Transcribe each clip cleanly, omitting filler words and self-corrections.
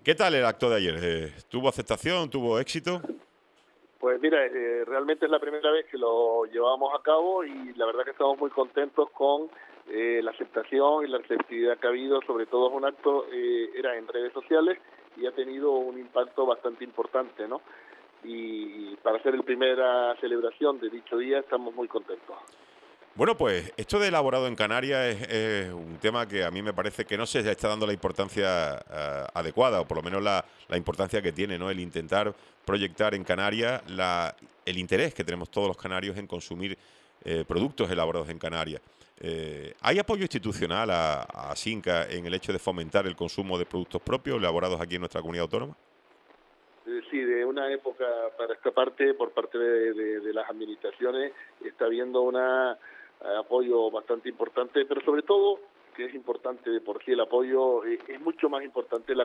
¿Qué tal el acto de ayer? ¿Tuvo aceptación? ¿Tuvo éxito? Pues mira, realmente es la primera vez que lo llevamos a cabo y la verdad que estamos muy contentos con la aceptación y la receptividad que ha habido. Sobre todo es un acto, era en redes sociales y ha tenido un impacto bastante importante, ¿no? Y para ser la primera celebración de dicho día estamos muy contentos. Bueno, pues esto de elaborado en Canarias es un tema que a mí me parece que no se está dando la importancia adecuada, o por lo menos la importancia que tiene, ¿no? El intentar proyectar en Canarias el interés que tenemos todos los canarios en consumir productos elaborados en Canarias. ¿Hay apoyo institucional a Sinca en el hecho de fomentar el consumo de productos propios elaborados aquí en nuestra comunidad autónoma? Sí, de una época para esta parte, por parte de las administraciones, está habiendo un apoyo bastante importante, pero sobre todo, que es importante de por sí el apoyo, es mucho más importante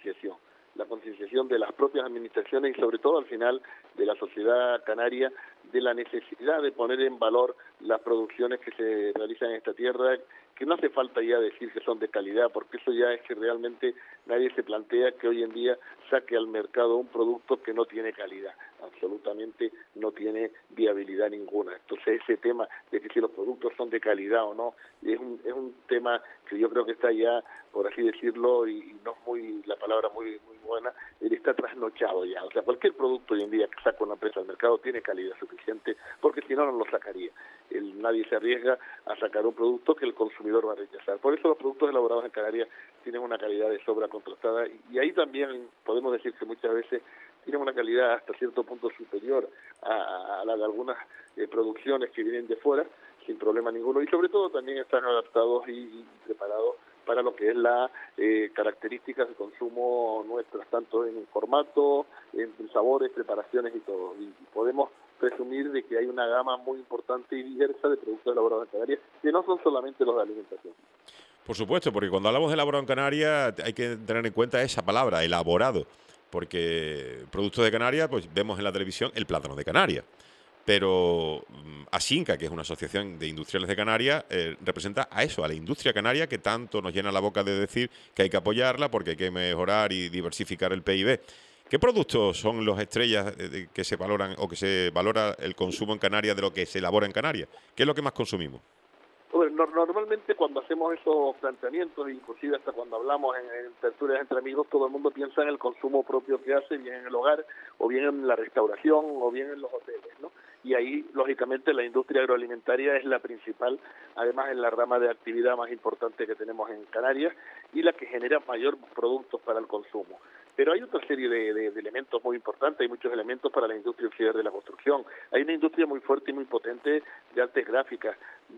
la concienciación de las propias administraciones y sobre todo al final de la sociedad canaria, de la necesidad de poner en valor las producciones que se realizan en esta tierra, que no hace falta ya decir que son de calidad, porque eso ya es que realmente nadie se plantea que hoy en día saque al mercado un producto que no tiene calidad, absolutamente no tiene viabilidad ninguna. Entonces ese tema de que si los productos son de calidad o no, es un tema que yo creo que está ya, por así decirlo, y no es muy la palabra muy buena, él está trasnochado ya. O sea, cualquier producto hoy en día que saca una empresa al mercado tiene calidad suficiente, porque si no, no lo sacaría. Nadie se arriesga a sacar un producto que el consumidor va a rechazar. Por eso los productos elaborados en Canarias tienen una calidad de sobra contrastada y ahí también podemos decir que muchas veces tienen una calidad hasta cierto punto superior a la de algunas producciones que vienen de fuera, sin problema ninguno, y sobre todo también están adaptados y preparados para lo que es las características de consumo nuestras, tanto en formato, en sabores, preparaciones y todo. Y podemos presumir de que hay una gama muy importante y diversa de productos elaborados en Canarias, que no son solamente los de alimentación. Por supuesto, porque cuando hablamos de elaborado en Canarias hay que tener en cuenta esa palabra, elaborado, porque productos de Canarias, pues vemos en la televisión el plátano de Canarias. Pero Asinca, que es una asociación de industriales de Canarias, representa a eso, a la industria canaria que tanto nos llena la boca de decir que hay que apoyarla porque hay que mejorar y diversificar el PIB. ¿Qué productos son los estrellas que se valoran o que se valora el consumo en Canarias de lo que se elabora en Canarias? ¿Qué es lo que más consumimos? Bueno, normalmente cuando hacemos esos planteamientos, inclusive hasta cuando hablamos en tertulias entre amigos, todo el mundo piensa en el consumo propio que hace, bien en el hogar, o bien en la restauración, o bien en los hoteles, ¿no? Y ahí, lógicamente, la industria agroalimentaria es la principal, además es la rama de actividad más importante que tenemos en Canarias y la que genera mayor productos para el consumo. Pero hay otra serie de elementos muy importantes, hay muchos elementos para la industria auxiliar de la construcción. Hay una industria muy fuerte y muy potente de artes gráficas,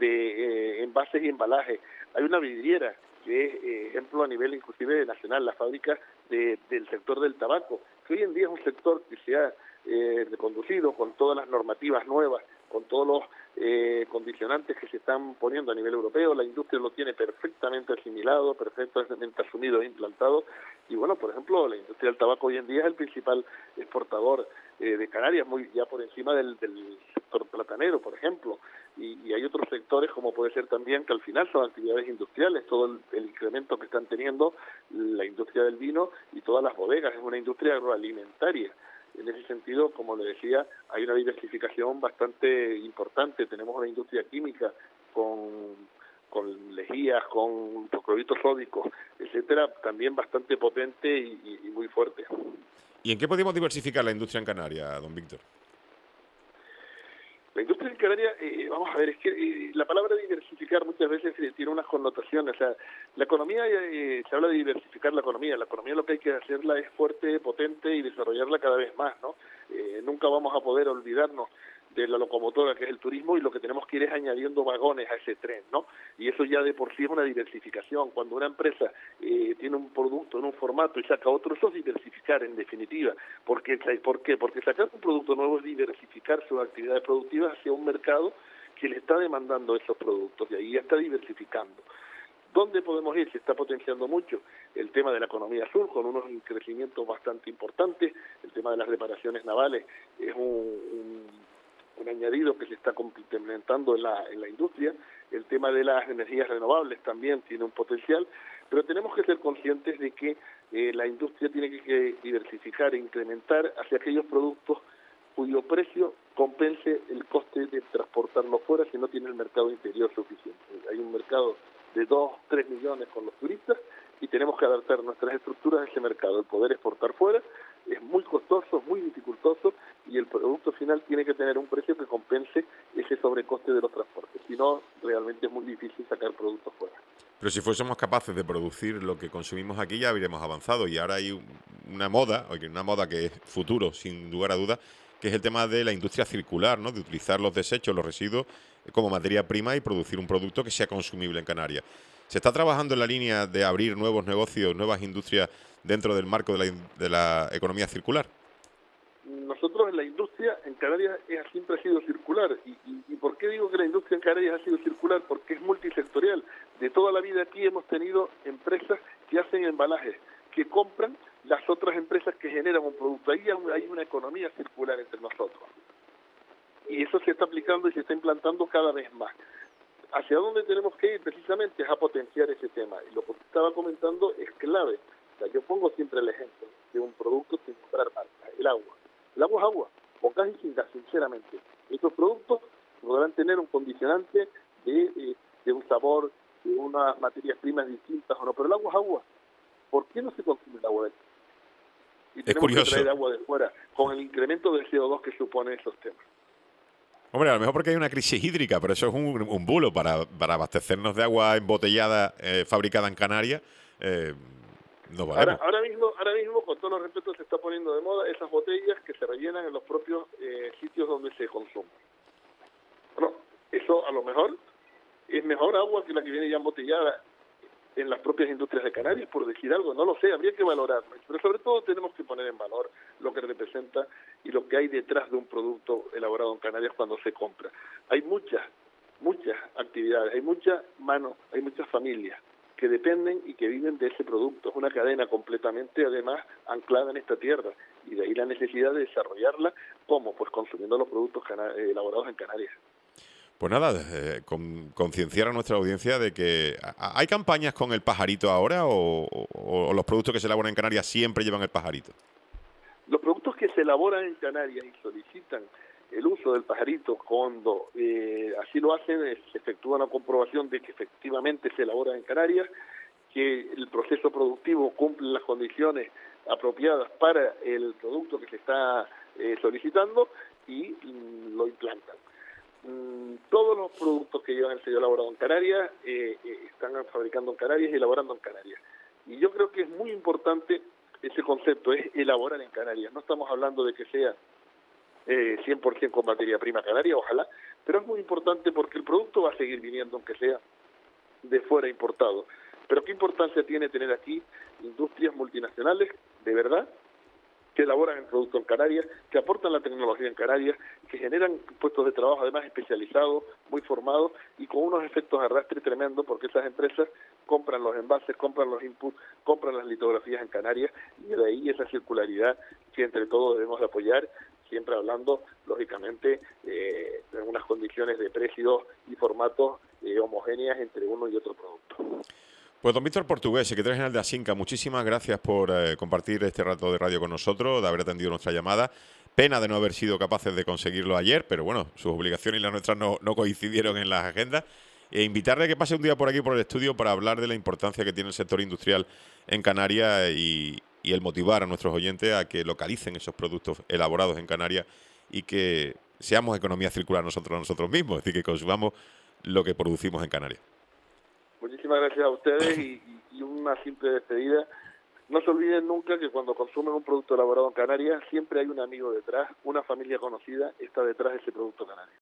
de envases y embalajes. Hay una vidriera que es ejemplo a nivel inclusive nacional, la fábrica del sector del tabaco, que hoy en día es un sector que se ha reconducido con todas las normativas nuevas, con todos los condicionantes que se están poniendo a nivel europeo. La industria lo tiene perfectamente asimilado, perfectamente asumido e implantado. Y bueno, por ejemplo, la industria del tabaco hoy en día es el principal exportador de Canarias, muy ya por encima del sector platanero, por ejemplo. Y hay otros sectores, como puede ser también, que al final son actividades industriales, todo el incremento que están teniendo la industria del vino y todas las bodegas. Es una industria agroalimentaria. En ese sentido, como le decía, hay una diversificación bastante importante. Tenemos una industria química con lejías, con hipoclorito sódico, etcétera, también bastante potente y muy fuerte. ¿Y en qué podemos diversificar la industria en Canarias, don Víctor? La industria en Canarias, vamos a ver, es que la palabra diversificar muchas veces tiene unas connotaciones. O sea, la economía, se habla de diversificar la economía lo que hay que hacerla es fuerte, potente y desarrollarla cada vez más, ¿no? Nunca vamos a poder olvidarnos de la locomotora que es el turismo y lo que tenemos que ir es añadiendo vagones a ese tren, ¿no? Y eso ya de por sí es una diversificación. Cuando una empresa tiene un producto en un formato y saca otro, eso es diversificar en definitiva. ¿Por qué? Porque sacar un producto nuevo es diversificar sus actividades productivas hacia un mercado que le está demandando esos productos y ahí ya está diversificando. ¿Dónde podemos ir? Se está potenciando mucho el tema de la economía azul, con unos crecimientos bastante importantes. El tema de las reparaciones navales es un añadido que se está implementando en la industria. El tema de las energías renovables también tiene un potencial, Pero tenemos que ser conscientes de que la industria tiene que diversificar e incrementar hacia aquellos productos cuyo precio compense el coste de transportarlo fuera si no tiene el mercado interior suficiente. Hay un mercado de 2-3 millones con los turistas y tenemos que adaptar nuestras estructuras a ese mercado. El poder exportar fuera es muy costoso, muy dificultoso y el producto final tiene que tener un precio que compense ese sobrecoste de los transportes. Si no, realmente es muy difícil sacar productos fuera. Pero si fuésemos capaces de producir lo que consumimos aquí, ya habríamos avanzado. Y ahora hay una moda que es futuro, sin lugar a dudas, que es el tema de la industria circular, ¿no? De utilizar los desechos, los residuos, como materia prima y producir un producto que sea consumible en Canarias. ¿Se está trabajando en la línea de abrir nuevos negocios, nuevas industrias dentro del marco de la economía circular? Nosotros en la industria en Canarias siempre ha sido circular. ¿Y por qué digo que la industria en Canarias ha sido circular? Porque es multisectorial. De toda la vida aquí hemos tenido empresas que hacen embalajes, que compran las otras empresas que generan un producto. Ahí hay una economía circular entre nosotros. Y eso se está aplicando y se está implantando cada vez más. ¿Hacia dónde tenemos que ir? Precisamente es a potenciar ese tema. Y lo que estaba comentando es clave. O sea, yo pongo siempre el ejemplo de un producto sin comprar marca, el agua. El agua es agua, con gas y sin gas, sinceramente. Estos productos podrán tener un condicionante de un sabor, de unas materias primas distintas o no, pero el agua es agua. ¿Por qué no se consume el agua de aquí? Y tenemos que traer agua de fuera, con el incremento del CO2 que supone esos temas. Hombre, a lo mejor porque hay una crisis hídrica, pero eso es un bulo para abastecernos de agua embotellada fabricada en Canarias. No valemos. Ahora mismo, con todo los respetos, se está poniendo de moda esas botellas que se rellenan en los propios sitios donde se consume. Bueno, eso a lo mejor es mejor agua que la que viene ya embotellada en las propias industrias de Canarias, por decir algo, no lo sé, habría que valorarlo. Pero sobre todo tenemos que poner en valor lo que representa y lo que hay detrás de un producto elaborado en Canarias cuando se compra. Hay muchas actividades, hay muchas manos, hay muchas familias que dependen y que viven de ese producto. Es una cadena completamente, además, anclada en esta tierra. Y de ahí la necesidad de desarrollarla, ¿cómo? Pues consumiendo los productos elaborados en Canarias. Pues nada, concienciar a nuestra audiencia de que ¿hay campañas con el pajarito ahora o los productos que se elaboran en Canarias siempre llevan el pajarito? Los productos que se elaboran en Canarias y solicitan el uso del pajarito, cuando así lo hacen, se efectúa una comprobación de que efectivamente se elabora en Canarias, que el proceso productivo cumple las condiciones apropiadas para el producto que se está solicitando y lo implantan. Todos los productos que llevan el sello elaborado en Canarias están fabricando en Canarias y elaborando en Canarias. Y yo creo que es muy importante ese concepto, es elaborar en Canarias. No estamos hablando de que sea 100% con materia prima canaria, ojalá, pero es muy importante porque el producto va a seguir viniendo, aunque sea de fuera importado. Pero ¿qué importancia tiene tener aquí industrias multinacionales, de verdad, que elaboran el producto en Canarias, que aportan la tecnología en Canarias, que generan puestos de trabajo además especializados, muy formados y con unos efectos de arrastre tremendos, porque esas empresas compran los envases, compran los inputs, compran las litografías en Canarias y de ahí esa circularidad que entre todos debemos de apoyar, siempre hablando, lógicamente, en unas condiciones de precios y formatos homogéneas entre uno y otro producto. Pues don Víctor Portugués, secretario general de Asinca, muchísimas gracias por compartir este rato de radio con nosotros, de haber atendido nuestra llamada. Pena de no haber sido capaces de conseguirlo ayer, pero bueno, sus obligaciones y las nuestras no coincidieron en las agendas. E invitarle a que pase un día por aquí, por el estudio, para hablar de la importancia que tiene el sector industrial en Canarias y el motivar a nuestros oyentes a que localicen esos productos elaborados en Canarias y que seamos economía circular nosotros mismos, es decir, que consumamos lo que producimos en Canarias. Muchísimas gracias a ustedes y una simple despedida. No se olviden nunca que cuando consumen un producto elaborado en Canarias siempre hay un amigo detrás, una familia conocida está detrás de ese producto canario.